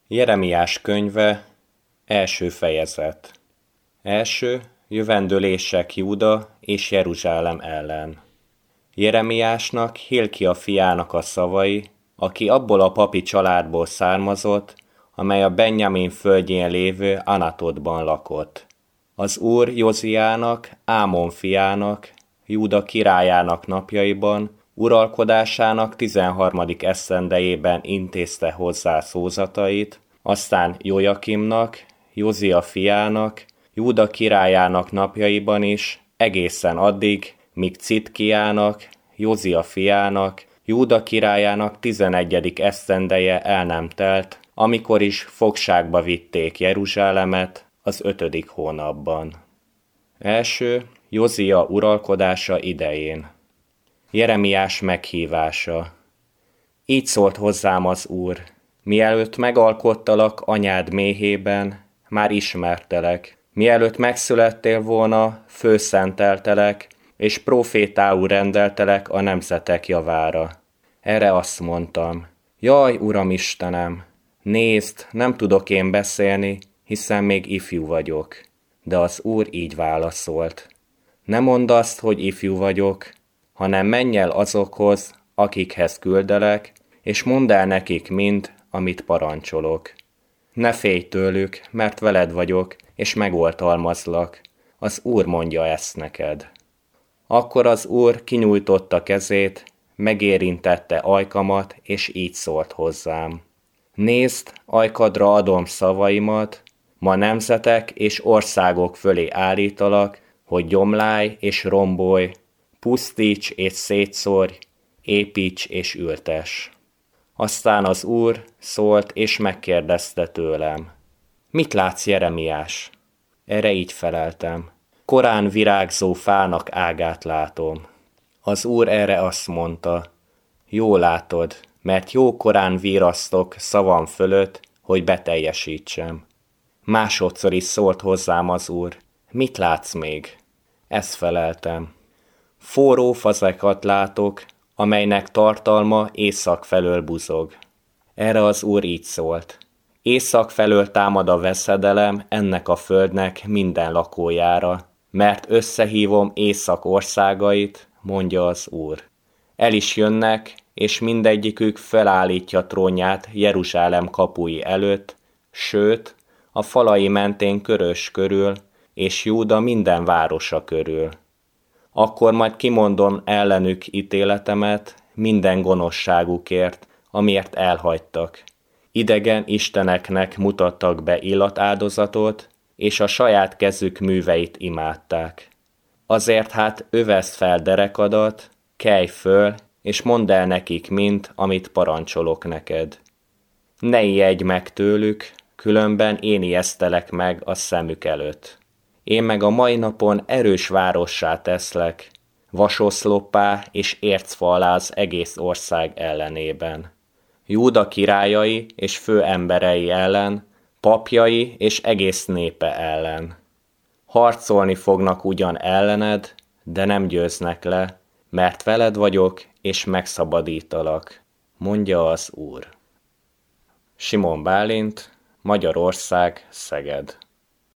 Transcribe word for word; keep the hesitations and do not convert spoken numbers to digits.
Jeremiás könyve, első fejezet. Első, jövendőlések Júda és Jeruzsálem ellen. Jeremiásnak, Hilkia fiának a szavai, aki abból a papi családból származott, amely a Benjamin földjén lévő Anatotban lakott. Az Úr Joziának, Ámon fiának, Júda királyának napjaiban, uralkodásának tizenharmadik esztendejében intézte hozzá szózatait, aztán Jojakimnak, Jozia fiának, Júda királyának napjaiban is, egészen addig, míg Citkiának, Jozia fiának, Júda királyának tizenegyedik esztendeje el nem telt, amikor is fogságba vitték Jeruzsálemet az ötödik hónapban. Első, Jozia uralkodása idején. Jeremiás meghívása. Így szólt hozzám az Úr: mielőtt megalkottalak anyád méhében, már ismertelek. Mielőtt megszülettél volna, főszenteltelek, és profétául rendeltelek a nemzetek javára. Erre azt mondtam: jaj, Uram Istenem, nézd, nem tudok én beszélni, hiszen még ifjú vagyok. De az Úr így válaszolt: ne mondd azt, hogy ifjú vagyok, hanem menj el azokhoz, akikhez küldelek, és mondd el nekik mind, amit parancsolok. Ne félj tőlük, mert veled vagyok, és megoltalmazlak. Az Úr mondja ezt neked. Akkor az Úr kinyújtotta kezét, megérintette ajkamat, és így szólt hozzám: nézd, ajkadra adom szavaimat, ma nemzetek és országok fölé állítalak, hogy gyomlálj és rombolj, pusztíts és szétszórj, építs és ültess. Aztán az Úr szólt és megkérdezte tőlem: mit látsz, Jeremiás? Erre így feleltem: korán virágzó fának ágát látom. Az Úr erre azt mondta: jól látod, mert jó korán virasztok szavam fölött, hogy beteljesítsem. Másodszor is szólt hozzám az Úr: mit látsz még? Ezt feleltem: forró fazekat látok, amelynek tartalma észak felől buzog. Erre az Úr így szólt: észak felől támad a veszedelem ennek a földnek minden lakójára, mert összehívom észak országait, mondja az Úr. El is jönnek, és mindegyikük felállítja trónját Jeruzsálem kapui előtt, sőt, a falai mentén körös körül, és Júda minden városa körül. Akkor majd kimondom ellenük ítéletemet minden gonoszságukért, amiért elhagytak. Idegen isteneknek mutattak be illatáldozatot, és a saját kezük műveit imádták. Azért hát öveszd fel derekadat, kelj föl, és mondd el nekik mind, amit parancsolok neked. Ne ijedj meg tőlük, különben én ijesztelek meg a szemük előtt. Én meg a mai napon erős várossá teszlek, vasoszloppá és ércfallá az egész ország ellenében. Júda királyai és főemberei ellen, papjai és egész népe ellen. Harcolni fognak ugyan ellened, de nem győznek le, mert veled vagyok és megszabadítalak, mondja az Úr. Simon Bálint, Magyarország, Szeged.